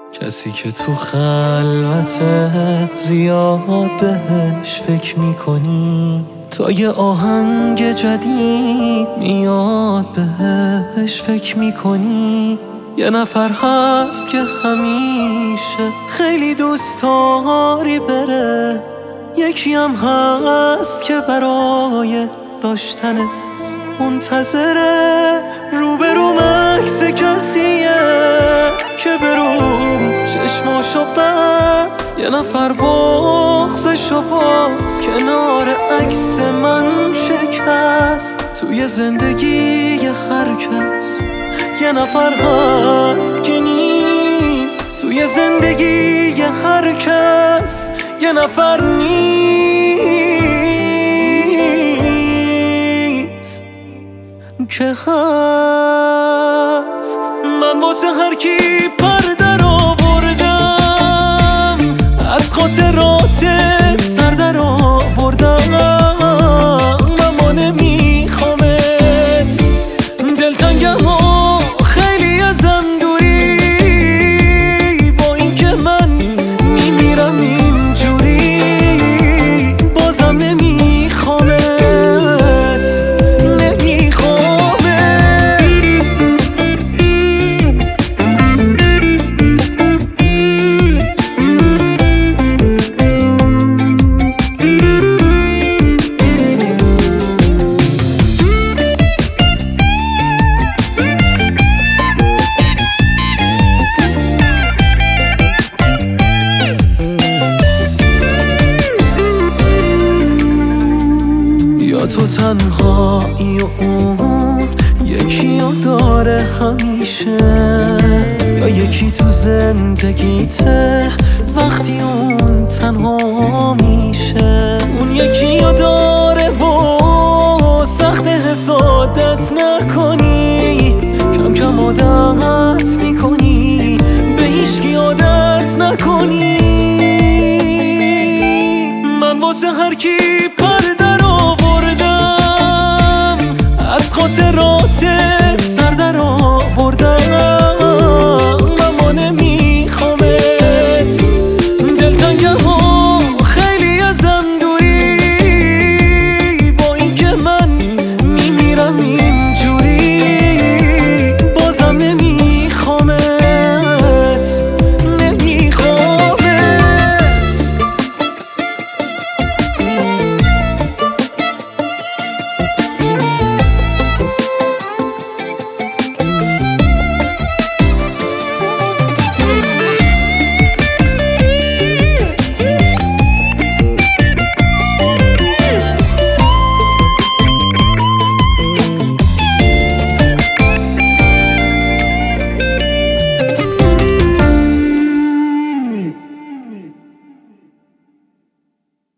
کسی که تو خلوته زیاد بهش فکر میکنی، تا یه آهنگ جدید میاد بهش فکر میکنی. یه نفر هست که همیشه خیلی دوست داری بره، یکی هم هست که برای داشتنت منتظره. روبروم عکس کسیه که برو چشماشو بست، یه نفر بغضشو باز کنار عکس من شکست. توی زندگی هر کس یه نفر هست که نیست، توی زندگی هر کس یه نفر نیست که هست. من واسه هر کی پر در آوردم، از خاطراتت سر در آوردم. اما نمیخوامت، دلتنگم و خیلی ازم دوری، با این که من میمیرم اینجوری بازم نمیخوامت. تو تنهایی و اون یکی رو داره همیشه، یا یکی تو زندگیته وقتی اون تنها میشه. اون یکی رو داره و سخت حسادت نکنی، کم کم عادت میکنی به هیچکی عادت نکنی. من واسه هر کی پر در آوردم، از خاطرات